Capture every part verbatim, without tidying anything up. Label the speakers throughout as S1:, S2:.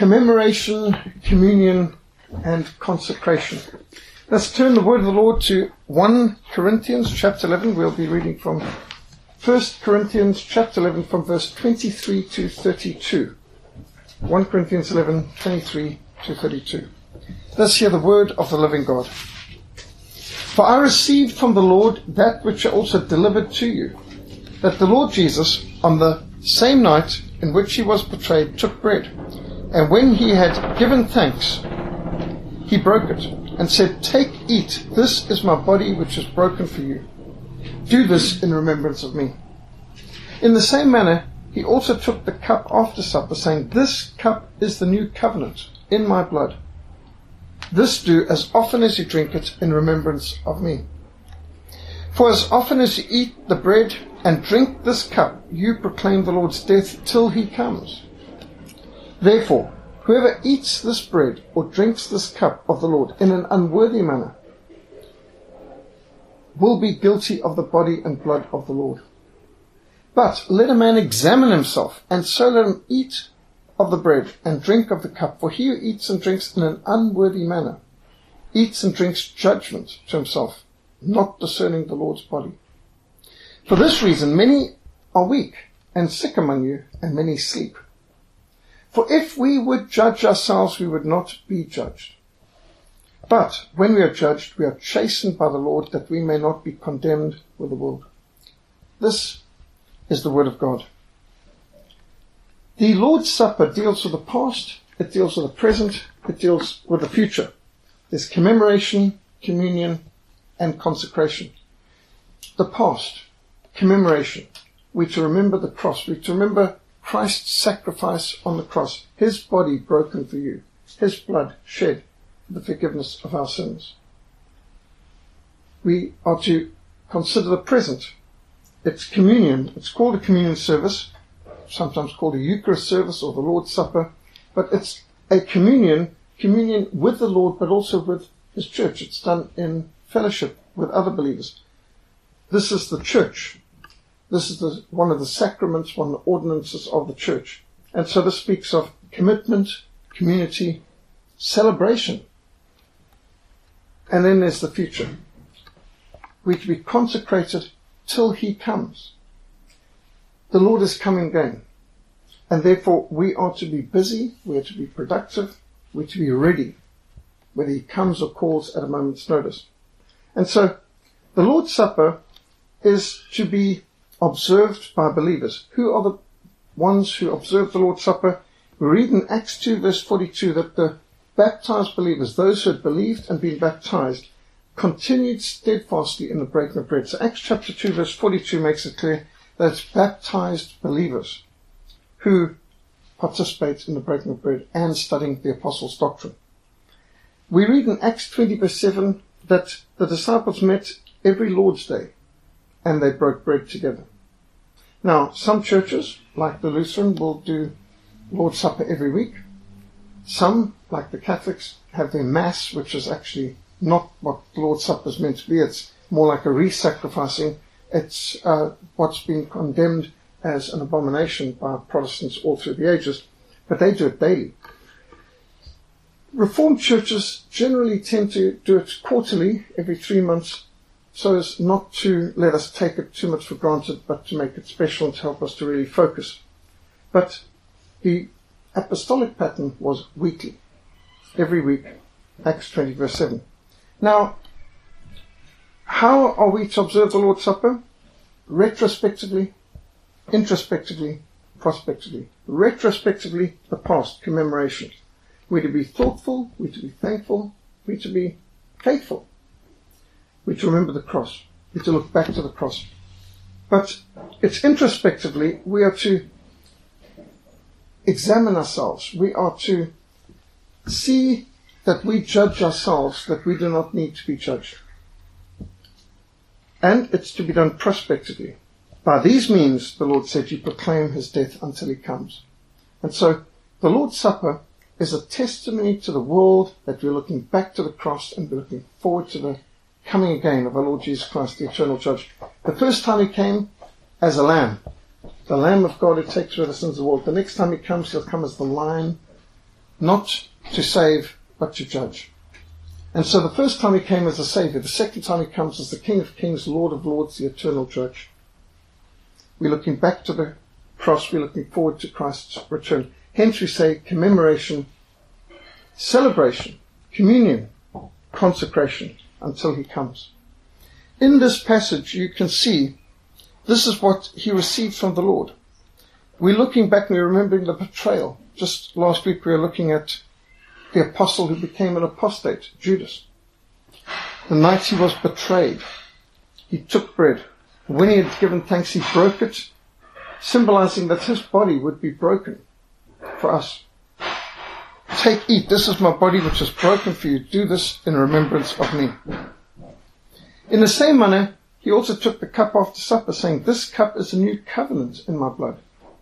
S1: commemoration, communion, and consecration. Let's turn the word of the Lord to First Corinthians chapter eleven. We'll be reading from First Corinthians chapter eleven from verse twenty-three to thirty-two. First Corinthians eleven, twenty-three to thirty-two. Let's hear the word of the living God. For I received from the Lord that which I also delivered to you, that the Lord Jesus, on the same night in which he was betrayed, took bread, and when he had given thanks, he broke it, and said, Take, eat, this is my body which is broken for you. Do this in remembrance of me. In the same manner, he also took the cup after supper, saying, This cup is the new covenant in my blood. This do as often as you drink it in remembrance of me. For as often as you eat the bread and drink this cup, you proclaim the Lord's death till he comes. Therefore, whoever eats this bread or drinks this cup of the Lord in an unworthy manner will be guilty of the body and blood of the Lord. But let a man examine himself, and so let him eat of the bread and drink of the cup. For he who eats and drinks in an unworthy manner eats and drinks judgment to himself, not discerning the Lord's body. For this reason many are weak and sick among you, and many sleep. For if we would judge ourselves, we would not be judged. But when we are judged, we are chastened by the Lord, that we may not be condemned with the world. This is the word of God. The Lord's Supper deals with the past, it deals with the present, it deals with the future. There's commemoration, communion, and consecration. The past, commemoration. We're to remember the cross. We're to remember Christ's sacrifice on the cross, his body broken for you, his blood shed for the forgiveness of our sins. We are to consider the present. It's communion. It's called a communion service, sometimes called a Eucharist service or the Lord's Supper, but it's a communion, communion with the Lord, but also with his church. It's done in fellowship with other believers. This is the church. This is the, one of the sacraments, one of the ordinances of the church. And so this speaks of commitment, community, celebration. And then there's the future. We're to be consecrated till he comes. The Lord is coming again. And therefore we are to be busy, we are to be productive, we're to be ready, whether he comes or calls at a moment's notice. And so the Lord's Supper is to be observed by believers. Who are the ones who observe the Lord's Supper? We read in Acts two verse forty-two that the baptized believers, those who had believed and been baptized, continued steadfastly in the breaking of bread. So Acts chapter two verse forty-two makes it clear that it's baptized believers who participate in the breaking of bread and studying the apostles' doctrine. We read in Acts twenty verse seven that the disciples met every Lord's Day and they broke bread together. Now, some churches, like the Lutheran, will do Lord's Supper every week. Some, like the Catholics, have their Mass, which is actually not what the Lord's Supper is meant to be. It's more like a re-sacrificing. It's uh, what's been condemned as an abomination by Protestants all through the ages, but they do it daily. Reformed churches generally tend to do it quarterly, every three months, so as not to let us take it too much for granted, but to make it special and to help us to really focus. But the apostolic pattern was weekly, every week, Acts twenty verse seven. Now, how are we to observe the Lord's Supper? Retrospectively, introspectively, prospectively. Retrospectively, the past, commemoration. We're to be thoughtful, we're to be thankful, we're to be faithful. We're to remember the cross. We're to look back to the cross. But it's introspectively, we are to examine ourselves. We are to see that we judge ourselves, that we do not need to be judged. And it's to be done prospectively. By these means, the Lord said, you proclaim his death until he comes. And so, the Lord's Supper is a testimony to the world that we're looking back to the cross and we're looking forward to the coming again of our Lord Jesus Christ, the eternal judge. The first time he came as a lamb, the Lamb of God who takes away the sins of the world. The next time he comes, he'll come as the Lion, not to save, but to judge. And so the first time he came as a Saviour, the second time he comes as the King of Kings, Lord of Lords, the eternal judge. We're looking back to the cross, we're looking forward to Christ's return. Hence we say commemoration, celebration, communion, consecration, until he comes. In this passage you can see this is what he received from the Lord. We're looking back and we're remembering the betrayal. Just last week we were looking at the apostle who became an apostate, Judas. The night he was betrayed, he took bread. When he had given thanks, he broke it, symbolizing that his body would be broken for us. Take, eat, this is my body which is broken for you. Do this in remembrance of me. In the same manner, he also took the cup after supper, saying, this cup is a new covenant in my blood.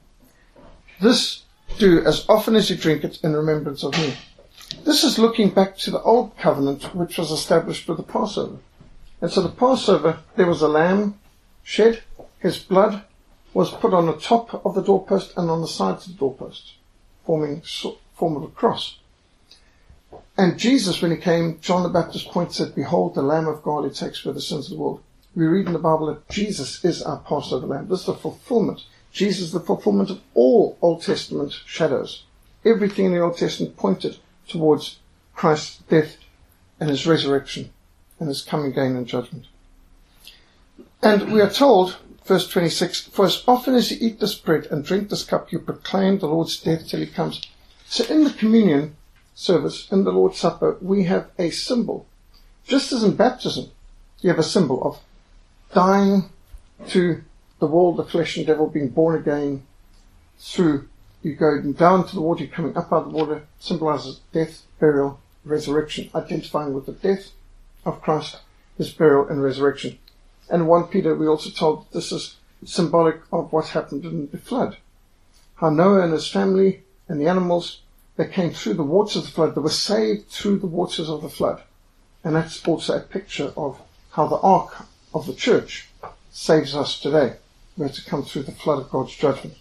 S1: This do as often as you drink it in remembrance of me. This is looking back to the old covenant which was established with the Passover. And so the Passover, there was a lamb shed, his blood was put on the top of the doorpost and on the sides of the doorpost, forming a form of a cross. And Jesus, when he came, John the Baptist pointed, said, behold, the Lamb of God who takes away the sins of the world. We read in the Bible that Jesus is our Passover lamb. This is the fulfillment. Jesus is the fulfillment of all Old Testament shadows. Everything in the Old Testament pointed towards Christ's death and his resurrection and his coming again in judgment. And we are told, verse twenty-six, for as often as you eat this bread and drink this cup, you proclaim the Lord's death till he comes. So in the communion service, in the Lord's Supper, we have a symbol. Just as in baptism, you have a symbol of dying to the world, the flesh and devil, being born again through, you go down to the water, you're coming up out of the water, symbolizes death, burial, resurrection, identifying with the death of Christ, his burial and resurrection. And First Peter, we also told that this is symbolic of what happened in the flood. How Noah and his family and the animals, they came through the waters of the flood, they were saved through the waters of the flood. And that's also a picture of how the ark of the church saves us today. We have to come through the flood of God's judgment.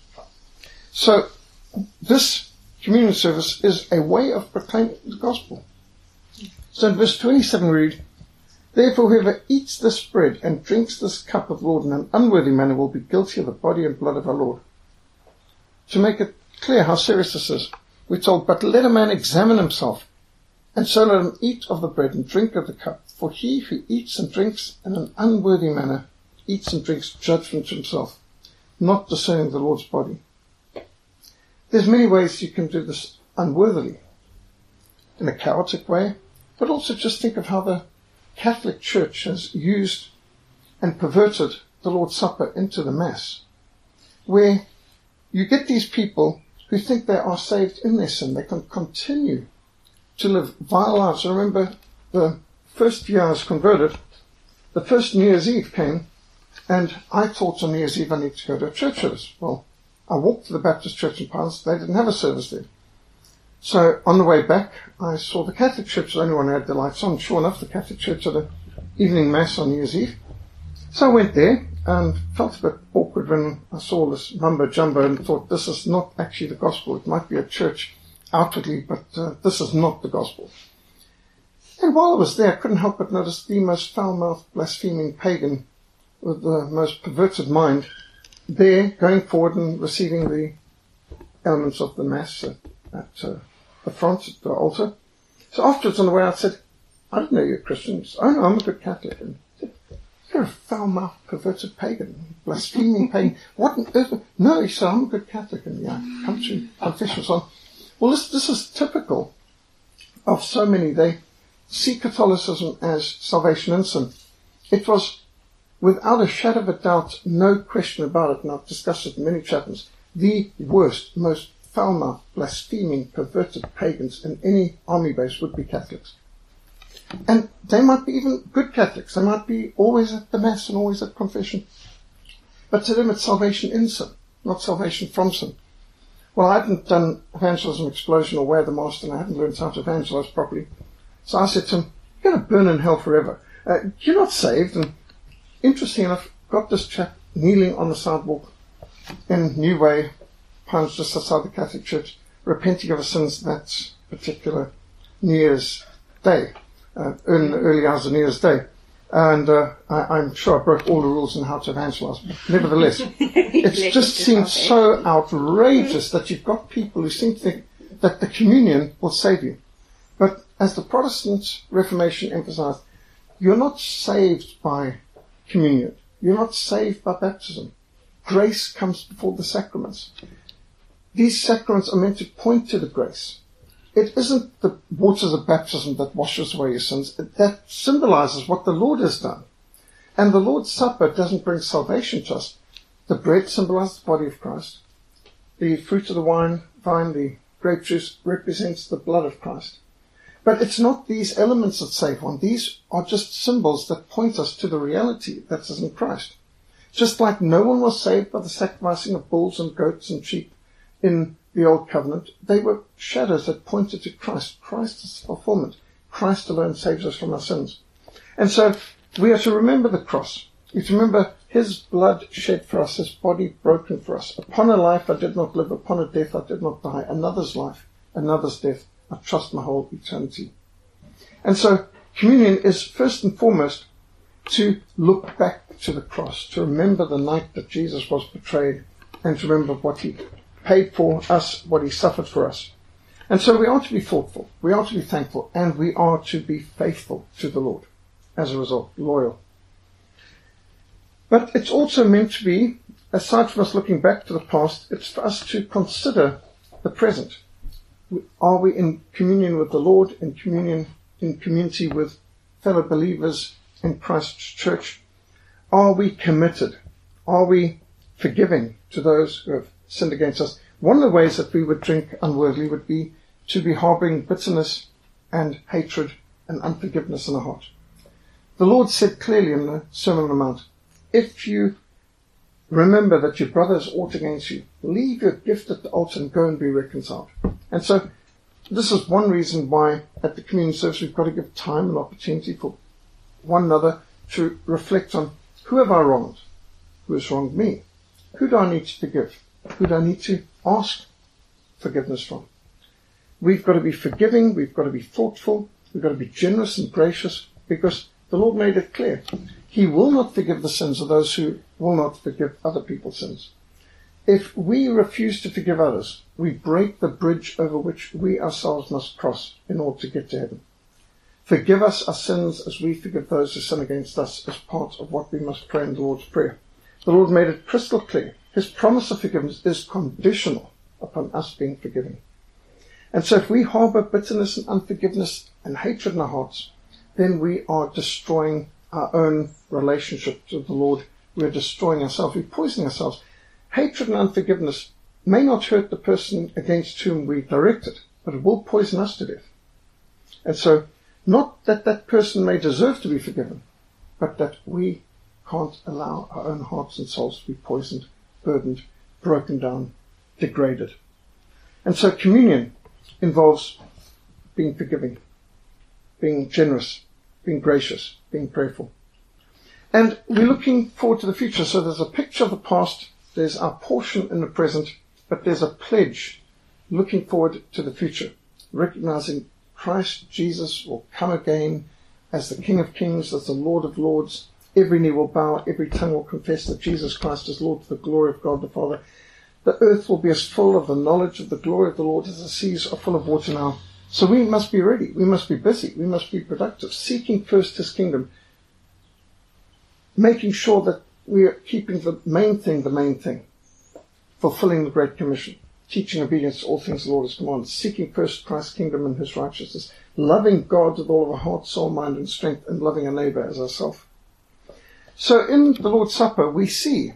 S1: So this communion service is a way of proclaiming the gospel. So in verse twenty-seven we read, therefore whoever eats this bread and drinks this cup of the Lord in an unworthy manner will be guilty of the body and blood of our Lord. To make it clear how serious this is, we're told, but let a man examine himself, and so let him eat of the bread and drink of the cup. For he who eats and drinks in an unworthy manner eats and drinks judgment to himself, not discerning the Lord's body. There's many ways you can do this unworthily. In a chaotic way, but also just think of how the Catholic Church has used and perverted the Lord's Supper into the Mass, where you get these people who think they are saved in their sin. They can continue to live vile lives. I remember the first year I was converted, the first New Year's Eve came, and I thought on New Year's Eve I need to go to a church service. Well, I walked to the Baptist church in Piles. They didn't have a service there. So on the way back, I saw the Catholic Church, the only one who had the lights on. Sure enough, the Catholic Church had an evening mass on New Year's Eve. So I went there and felt a bit awkward when I saw this mumbo-jumbo and thought, this is not actually the gospel. It might be a church outwardly, but uh, this is not the gospel. And while I was there, I couldn't help but notice the most foul-mouthed, blaspheming pagan with the most perverted mind there going forward and receiving the elements of the Mass at, at uh, the front, at the altar. So afterwards on the way out I said, I didn't know you're Christians. Oh no, I'm a good Catholic. And I said, you're a foul-mouthed, perverted pagan, blaspheming pagan. What on earth? No, he said, I'm a good Catholic. And yeah, come to confession and so on. Well, this, this is typical of so many. They see Catholicism as salvation in sin. It was, without a shadow of a doubt, no question about it, and I've discussed it in many chapters, the worst, most foul-mouthed, blaspheming, perverted pagans in any army base would be Catholics. And they might be even good Catholics. They might be always at the Mass and always at confession. But to them it's salvation in sin, not salvation from sin. Well, I hadn't done Evangelism Explosion or Where the Master, and I hadn't learned how to evangelize properly. So I said to him, you're going to burn in hell forever. Uh, you're not saved. And interesting enough, got this chap kneeling on the sidewalk in New Way, Pines just outside the Catholic Church, repenting of his sins. That's particular New Year's Day, uh, in the early hours of New Year's Day. And uh, I, I'm sure I broke all the rules on how to evangelize. But nevertheless, it just seems so outrageous that you've got people who seem to think that the communion will save you. But as the Protestant Reformation emphasized, you're not saved by communion. You're not saved by baptism. Grace comes before the sacraments. These sacraments are meant to point to the grace. It isn't the waters of baptism that washes away your sins. That symbolizes what the Lord has done. And the Lord's Supper doesn't bring salvation to us. The bread symbolizes the body of Christ. The fruit of the wine, vine, the grape juice, represents the blood of Christ. But it's not these elements that save one. These are just symbols that point us to the reality that is in Christ. Just like no one was saved by the sacrificing of bulls and goats and sheep in the Old Covenant, they were shadows that pointed to Christ. Christ is fulfillment. Christ alone saves us from our sins. And so we are to remember the cross. We are to remember his blood shed for us, his body broken for us. Upon a life I did not live, upon a death I did not die. Another's life, another's death, I trust my whole eternity. And so communion is first and foremost to look back to the cross, to remember the night that Jesus was betrayed, and to remember what he paid for us, what he suffered for us. And so we are to be thoughtful, we are to be thankful, and we are to be faithful to the Lord. As a result, loyal. But it's also meant to be, aside from us looking back to the past, it's for us to consider the present. Are we in communion with the Lord, in communion, in community with fellow believers in Christ's church? Are we committed? Are we forgiving to those who have sinned against us? One of the ways that we would drink unworthily would be to be harboring bitterness and hatred and unforgiveness in our heart. The Lord said clearly in the Sermon on the Mount, if you remember that your brother has aught against you, leave your gift at the altar and go and be reconciled. And so this is one reason why at the communion service we've got to give time and opportunity for one another to reflect on who have I wronged? Who has wronged me? Who do I need to forgive? Who do I need to ask forgiveness from? We've got to be forgiving, we've got to be thoughtful, we've got to be generous and gracious, because the Lord made it clear. He will not forgive the sins of those who will not forgive other people's sins. If we refuse to forgive others, we break the bridge over which we ourselves must cross in order to get to heaven. Forgive us our sins as we forgive those who sin against us as part of what we must pray in the Lord's Prayer. The Lord made it crystal clear. His promise of forgiveness is conditional upon us being forgiving. And so if we harbour bitterness and unforgiveness and hatred in our hearts, then we are destroying our own relationship to the Lord. We're destroying ourselves. We're poisoning ourselves. Hatred and unforgiveness may not hurt the person against whom we direct it, but it will poison us to death. And so, not that that person may deserve to be forgiven, but that we can't allow our own hearts and souls to be poisoned, burdened, broken down, degraded. And so communion involves being forgiving, being generous, being gracious, being prayerful. And we're looking forward to the future. So there's a picture of the past, there's our portion in the present, but there's a pledge looking forward to the future, recognizing Christ Jesus will come again as the King of Kings, as the Lord of Lords. Every knee will bow, every tongue will confess that Jesus Christ is Lord to the glory of God the Father. The earth will be as full of the knowledge of the glory of the Lord as the seas are full of water now. So we must be ready, we must be busy, we must be productive, seeking first his kingdom, making sure that we are keeping the main thing the main thing, fulfilling the Great Commission, teaching obedience to all things the Lord has commanded, seeking first Christ's kingdom and his righteousness, loving God with all of our heart, soul, mind and strength, and loving our neighbour as ourselves. So in the Lord's Supper we see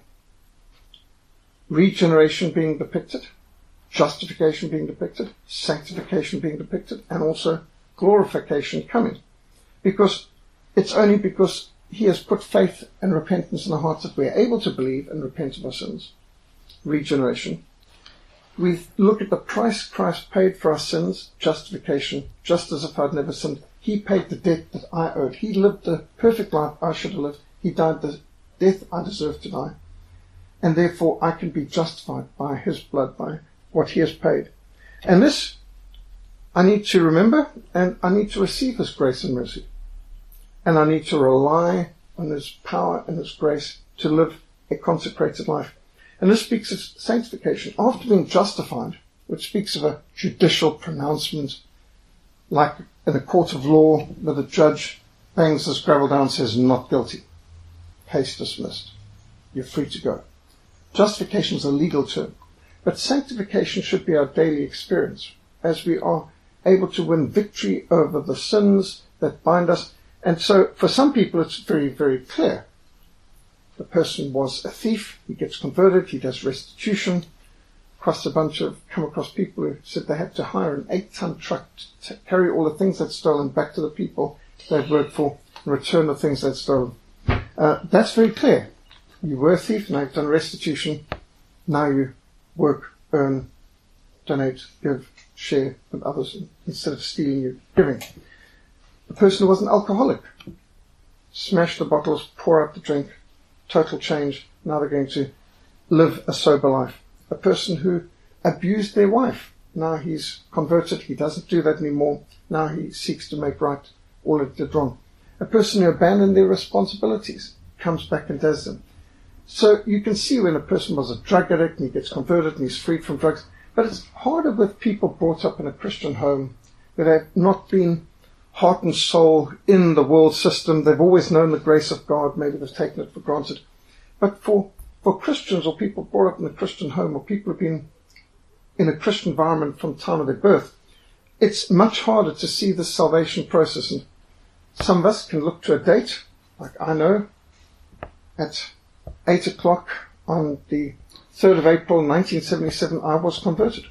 S1: regeneration being depicted, justification being depicted, sanctification being depicted, and also glorification coming. Because it's only because he has put faith and repentance in our hearts that we are able to believe and repent of our sins. Regeneration. We look at the price Christ paid for our sins, justification, just as if I'd never sinned. He paid the debt that I owed. He lived the perfect life I should have lived. He died the death I deserved to die. And therefore I can be justified by his blood, by what he has paid. And this I need to remember and I need to receive His grace and mercy. And I need to rely on His power and His grace to live a consecrated life. And this speaks of sanctification. After being justified, which speaks of a judicial pronouncement, like in a court of law where the judge bangs his gravel down and says, not guilty. Case dismissed. You're free to go. Justification is a legal term. But sanctification should be our daily experience as we are able to win victory over the sins that bind us. And so for some people it's very, very clear. The person was a thief, he gets converted, he does restitution. Across a bunch of, come across people who said they had to hire an eight-ton truck to carry all the things they'd stolen back to the people they'd worked for and return the things they'd stolen. Uh, that's very clear. You were a thief, now you've done restitution, now you work, earn, donate, give, share with others. Instead of stealing, you're giving. The person who was an alcoholic, smash the bottles, pour out the drink, total change, now they're going to live a sober life. A person who abused their wife, now he's converted, he doesn't do that anymore, now he seeks to make right all it did wrong. A person who abandoned their responsibilities comes back and does them. So you can see when a person was a drug addict and he gets converted and he's freed from drugs, but it's harder with people brought up in a Christian home that have not been heart and soul in the world system. They've always known the grace of God, maybe they've taken it for granted. But for For Christians or people brought up in a Christian home or people who've been in a Christian environment from the time of their birth, it's much harder to see the salvation process. And some of us can look to a date, like I know, at eight o'clock on the third of April nineteen seventy-seven, I was converted.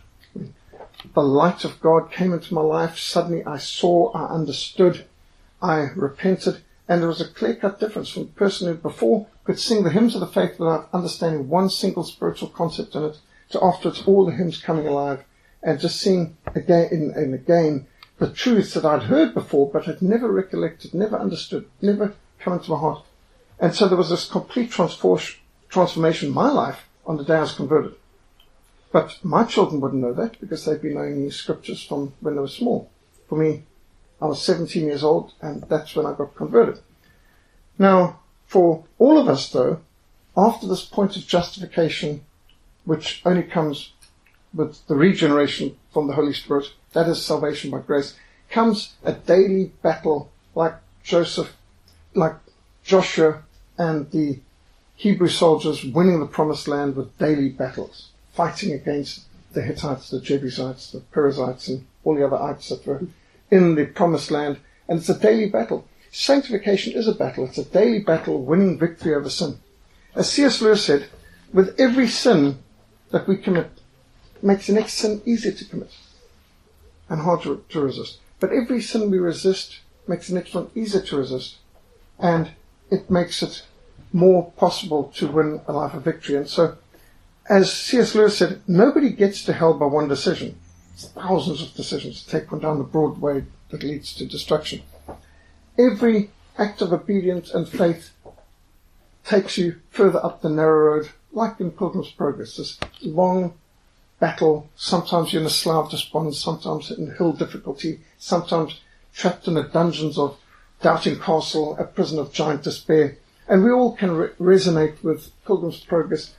S1: The light of God came into my life. Suddenly I saw, I understood, I repented. And there was a clear-cut difference from the person who before could sing the hymns of the faith without understanding one single spiritual concept in it, to afterwards all the hymns coming alive and just seeing again and again the truths that I'd heard before but had never recollected, never understood, never come into my heart. And so there was this complete transfor- transformation in my life on the day I was converted. But my children wouldn't know that because they'd been knowing these scriptures from when they were small. For me, I was seventeen years old, and that's when I got converted. Now, for all of us, though, after this point of justification, which only comes with the regeneration from the Holy Spirit, that is salvation by grace, comes a daily battle like Joseph, like Joshua and the Hebrew soldiers winning the promised land with daily battles, fighting against the Hittites, the Jebusites, the Perizzites, and all the other ites that were in the promised land, and it's a daily battle. Sanctification is a battle. It's a daily battle, winning victory over sin. As C S Lewis said, with every sin that we commit, it makes the next sin easier to commit and hard to, to resist. But every sin we resist makes the next one easier to resist, and it makes it more possible to win a life of victory. And so, as C S Lewis said, nobody gets to hell by one decision. It's thousands of decisions to take one down the broad way that leads to destruction. Every act of obedience and faith takes you further up the narrow road, like in Pilgrim's Progress, this long battle. Sometimes you're in a slough of despond, sometimes in hill difficulty, sometimes trapped in the dungeons of Doubting Castle, a prison of giant despair. And we all can re- resonate with Pilgrim's Progress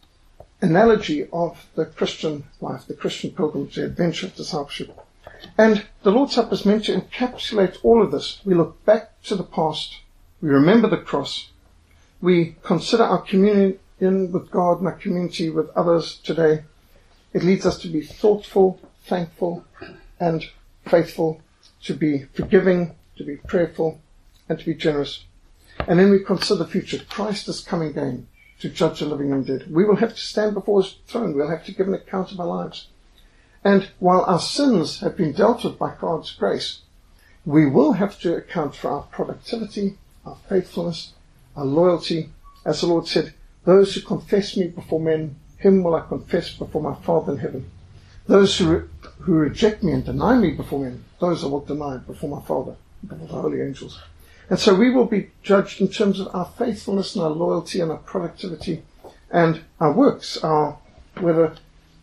S1: analogy of the Christian life, the Christian pilgrimage, the adventure of discipleship. And the Lord's Supper is meant to encapsulate all of this. We look back to the past. We remember the cross. We consider our communion with God and our community with others today. It leads us to be thoughtful, thankful, and faithful, to be forgiving, to be prayerful, and to be generous. And then we consider the future. Christ is coming again to judge the living and dead. We will have to stand before His throne. We'll have to give an account of our lives. And while our sins have been dealt with by God's grace, we will have to account for our productivity, our faithfulness, our loyalty. As the Lord said, those who confess me before men, him will I confess before my Father in heaven. Those who, re- who reject me and deny me before men, those I will deny before my Father, before the holy angels. And so we will be judged in terms of our faithfulness and our loyalty and our productivity and our works, our whether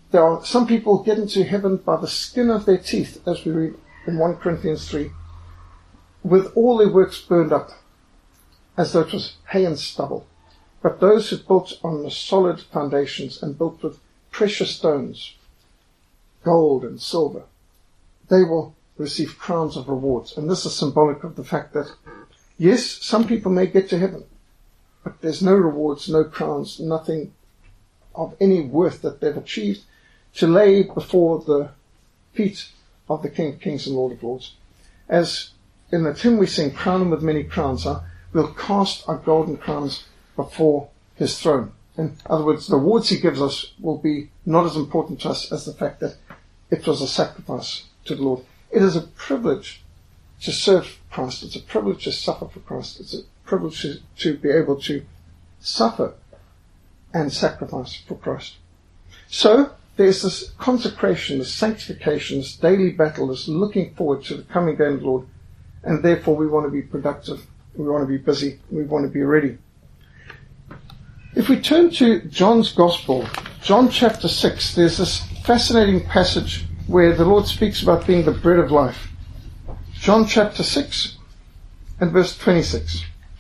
S1: there are some people get into heaven by the skin of their teeth, as we read in First Corinthians three, with all their works burned up, as though it was hay and stubble. But those who built on the solid foundations and built with precious stones, gold and silver, they will receive crowns of rewards. And this is symbolic of the fact that, yes, some people may get to heaven, but there's no rewards, no crowns, nothing of any worth that they've achieved to lay before the feet of the King of Kings and Lord of Lords. As in the hymn we sing, crown him with many crowns, huh? We'll cast our golden crowns before his throne. In other words, the rewards he gives us will be not as important to us as the fact that it was a sacrifice to the Lord. It is a privilege to serve Christ. It's a privilege to suffer for Christ. It's a privilege to, to be able to suffer and sacrifice for Christ. So there's this consecration, this sanctification, this daily battle, this looking forward to the coming day of the Lord, and therefore we want to be productive, we want to be busy, we want to be ready. If we turn to John's Gospel, John chapter six, there's this fascinating passage where the Lord speaks about being the bread of life. John chapter six and verse twenty-six.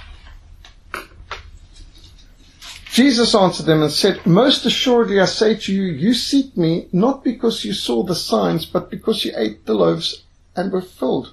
S1: Jesus answered them and said, most assuredly I say to you, you seek me not because you saw the signs, but because you ate the loaves and were filled.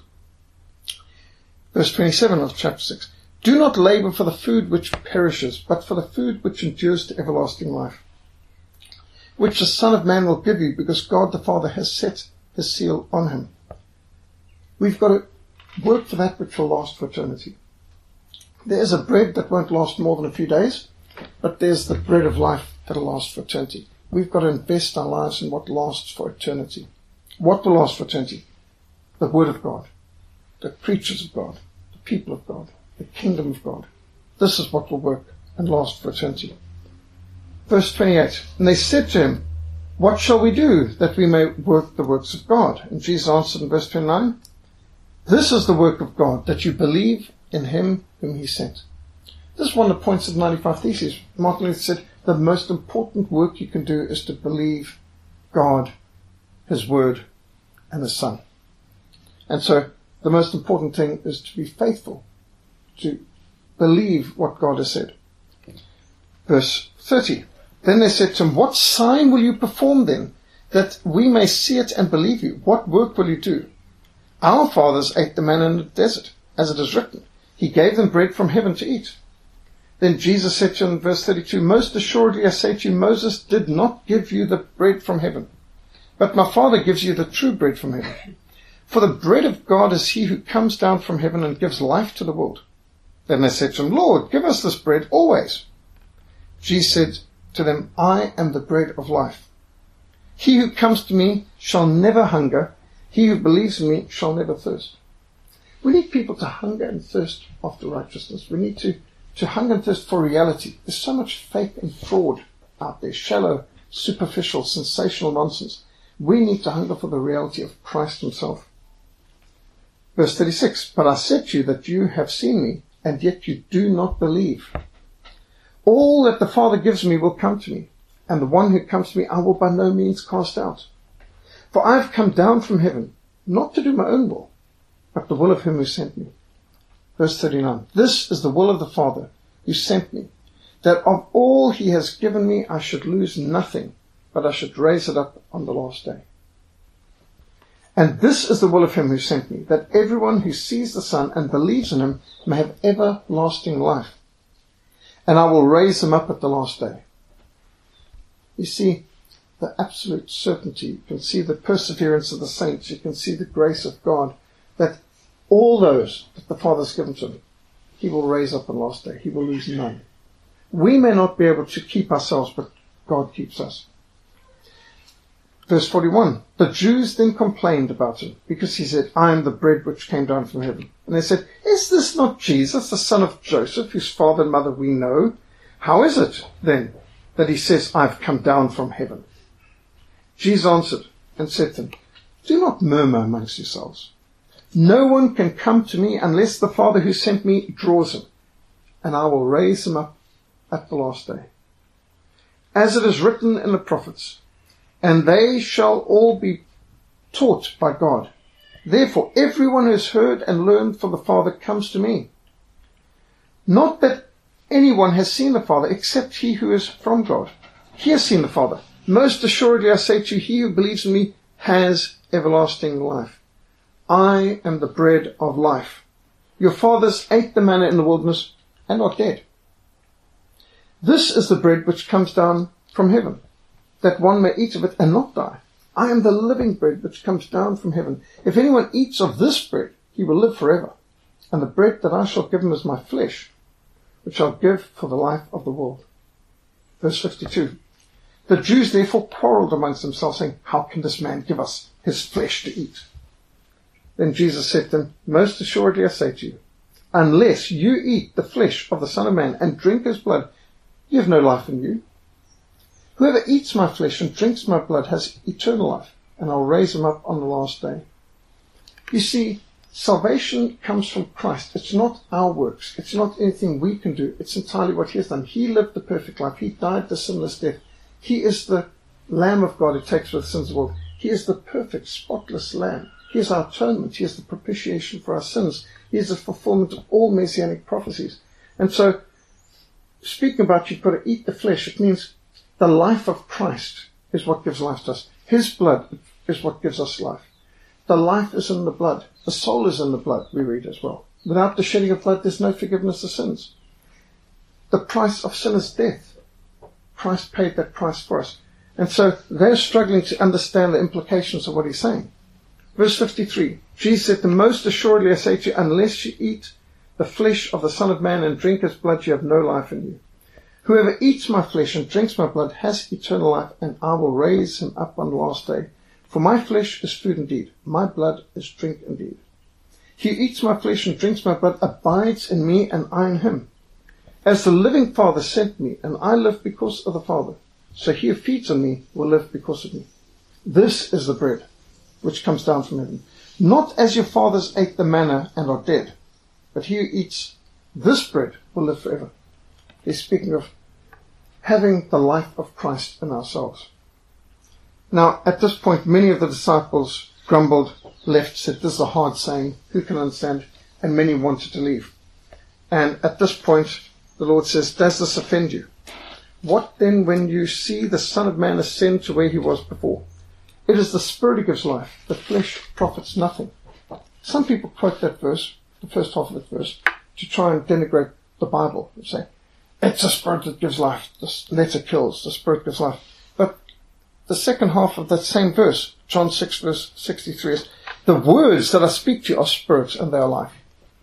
S1: Verse twenty-seven of chapter six. Do not labor for the food which perishes, but for the food which endures to everlasting life, which the Son of Man will give you, because God the Father has set his seal on him. We've got to work for that which will last for eternity. There's a bread that won't last more than a few days, but there's the bread of life that will last for eternity. We've got to invest our lives in what lasts for eternity. What will last for eternity? The Word of God, the creatures of God, the people of God, the kingdom of God. This is what will work and last for eternity. Verse twenty-eight. And they said to him, what shall we do that we may work the works of God? And Jesus answered in verse twenty-nine, this is the work of God, that you believe in him whom he sent. This is one of the points of ninety-five Theses. Martin Luther said the most important work you can do is to believe God, his word, and his Son. And so the most important thing is to be faithful, to believe what God has said. Verse thirty. Then they said to him, what sign will you perform then, that we may see it and believe you? What work will you do? Our fathers ate the manna in the desert, as it is written, he gave them bread from heaven to eat. Then Jesus said to him in verse thirty-two, most assuredly I say to you, Moses did not give you the bread from heaven, but my Father gives you the true bread from heaven. For the bread of God is he who comes down from heaven and gives life to the world. Then they said to him, Lord, give us this bread always. Jesus said to them, I am the bread of life. He who comes to me shall never hunger. He who believes in me shall never thirst. We need people to hunger and thirst after righteousness. We need to, to hunger and thirst for reality. There's so much fake and fraud out there, shallow, superficial, sensational nonsense. We need to hunger for the reality of Christ himself. Verse thirty-six, but I said to you that you have seen me, and yet you do not believe. All that the Father gives me will come to me, and the one who comes to me I will by no means cast out. For I have come down from heaven, not to do my own will, but the will of him who sent me. Verse thirty-nine, this is the will of the Father who sent me, that of all he has given me I should lose nothing, but I should raise it up on the last day. And this is the will of him who sent me, that everyone who sees the Son and believes in him may have everlasting life. And I will raise him up at the last day. You see the absolute certainty. You can see the perseverance of the saints. You can see the grace of God, that all those that the Father has given to him, he will raise up on the last day. He will lose none. We may not be able to keep ourselves, but God keeps us. Verse forty-one, the Jews then complained about him, because he said, I am the bread which came down from heaven. And they said, is this not Jesus, the son of Joseph, whose father and mother we know? How is it, then, that he says, I have come down from heaven? Jesus answered and said to them, do not murmur amongst yourselves. No one can come to me unless the Father who sent me draws him, and I will raise him up at the last day. As it is written in the prophets, and they shall all be taught by God. Therefore, everyone who has heard and learned from the Father comes to me. Not that anyone has seen the Father except he who is from God. He has seen the Father. Most assuredly I say to you, he who believes in me has everlasting life. I am the bread of life. Your fathers ate the manna in the wilderness and are dead. This is the bread which comes down from heaven, that one may eat of it and not die. I am the living bread which comes down from heaven. If anyone eats of this bread, he will live forever. And the bread that I shall give him is my flesh, which I'll give for the life of the world. Verse fifty-two. The Jews therefore quarreled amongst themselves, saying, how can this man give us his flesh to eat? Then Jesus said to them, most assuredly I say to you, unless you eat the flesh of the Son of Man and drink his blood, you have no life in you. Whoever eats my flesh and drinks my blood has eternal life, and I'll raise him up on the last day. You see, salvation comes from Christ. It's not our works. It's not anything we can do. It's entirely what he has done. He lived the perfect life. He died the sinless death. He is the Lamb of God who takes away the sins of the world. He is the perfect, spotless Lamb. He is our atonement. He is the propitiation for our sins. He is the fulfillment of all messianic prophecies. And so, speaking about you've got to eat the flesh, it means the life of Christ is what gives life to us. His blood is what gives us life. The life is in the blood. The soul is in the blood, we read as well. Without the shedding of blood, there's no forgiveness of sins. The price of sin is death. Christ paid that price for us. And so they're struggling to understand the implications of what he's saying. Verse fifty-three, Jesus said, the most assuredly I say to you, unless you eat the flesh of the Son of Man and drink his blood, you have no life in you. Whoever eats my flesh and drinks my blood has eternal life, and I will raise him up on the last day. For my flesh is food indeed, my blood is drink indeed. He who eats my flesh and drinks my blood abides in me, and I in him. As the living Father sent me, and I live because of the Father, so he who feeds on me will live because of me. This is the bread which comes down from heaven. Not as your fathers ate the manna and are dead, but he who eats this bread will live forever. He's speaking of having the life of Christ in ourselves. Now, at this point, many of the disciples grumbled, left, said, this is a hard saying, who can understand? And many wanted to leave. And at this point, the Lord says, does this offend you? What then when you see the Son of Man ascend to where he was before? It is the Spirit who gives life. The flesh profits nothing. Some people quote that verse, the first half of that verse, to try and denigrate the Bible and say, it's the Spirit that gives life. The letter kills. The Spirit gives life. But the second half of that same verse, John six, verse sixty-three, is, the words that I speak to you are spirit and they are life.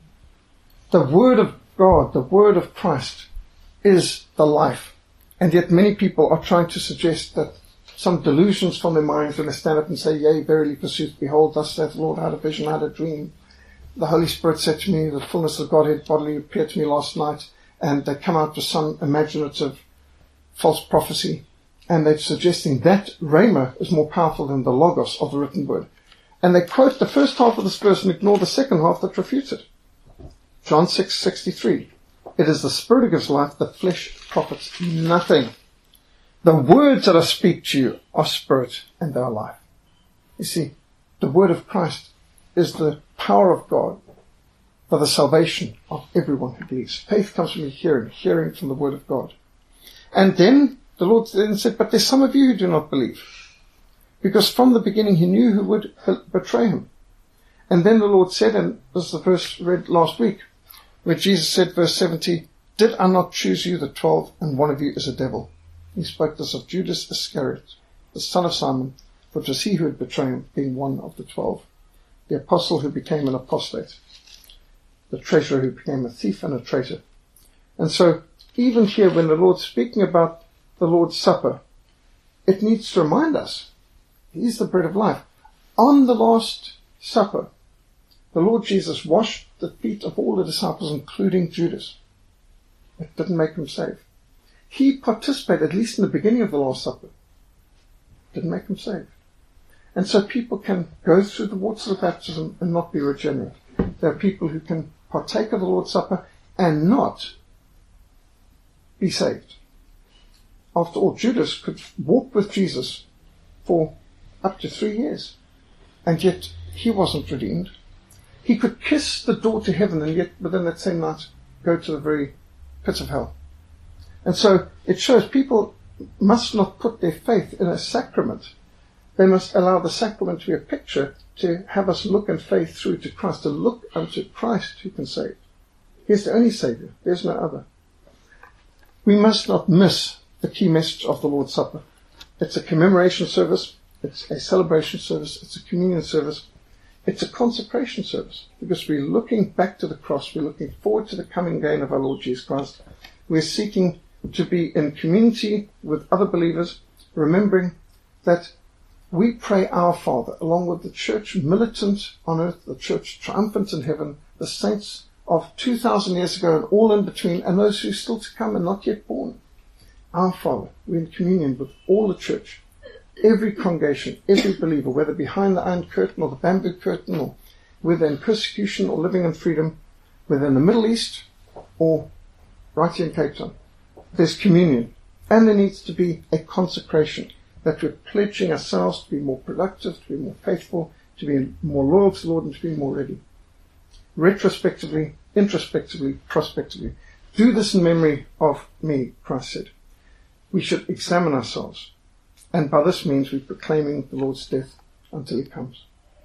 S1: The Word of God, the Word of Christ, is the life. And yet many people are trying to suggest that some delusions from their minds when they stand up and say, yea, verily, forsooth, behold, thus saith the Lord, I had a vision, I had a dream. The Holy Spirit said to me, the fullness of Godhead bodily appeared to me last night. And they come out with some imaginative false prophecy. And they're suggesting that Rhema is more powerful than the Logos of the written word. And they quote the first half of this verse and ignore the second half that refutes it. John six sixty-three. It is the Spirit who gives life, the flesh profits nothing. The words that I speak to you are spirit and they are life. You see, the word of Christ is the power of God for the salvation of everyone who believes. Faith comes from hearing, hearing from the word of God. And then the Lord then said, but there's some of you who do not believe. Because from the beginning he knew who would betray him. And then the Lord said, and this is the verse read last week, where Jesus said, verse seventy, did I not choose you, the twelve, and one of you is a devil? He spoke this of Judas Iscariot, the son of Simon, for it was he who had betrayed him, being one of the twelve. The apostle who became an apostate. The treasurer who became a thief and a traitor. And so, even here, when the Lord's speaking about the Lord's Supper, it needs to remind us, he is the bread of life. On the Last Supper, the Lord Jesus washed the feet of all the disciples, including Judas. It didn't make him saved. He participated, at least in the beginning of the Last Supper. It didn't make him saved. And so people can go through the waters of baptism and not be regenerate. There are people who can partake of the Lord's Supper and not be saved. After all, Judas could walk with Jesus for up to three years. And yet he wasn't redeemed. He could kiss the door to heaven and yet within that same night go to the very pit of hell. And so it shows people must not put their faith in a sacrament. They must allow the sacrament to be a picture to have us look in faith through to Christ, to look unto Christ who can save. He is the only Saviour. There's no other. We must not miss the key message of the Lord's Supper. It's a commemoration service. It's a celebration service. It's a communion service. It's a consecration service because we're looking back to the cross. We're looking forward to the coming again of our Lord Jesus Christ. We're seeking to be in community with other believers, remembering that we pray our Father, along with the church militant on earth, the church triumphant in heaven, the saints of two thousand years ago and all in between, and those who are still to come and not yet born. Our Father, we're in communion with all the church, every congregation, every believer, whether behind the iron curtain or the bamboo curtain, or whether in persecution or living in freedom, whether in the Middle East or right here in Cape Town. There's communion, and there needs to be a consecration, that we're pledging ourselves to be more productive, to be more faithful, to be more loyal to the Lord, and to be more ready. Retrospectively, introspectively, prospectively. Do this in memory of me, Christ said. We should examine ourselves, and by this means we're proclaiming the Lord's death until he comes.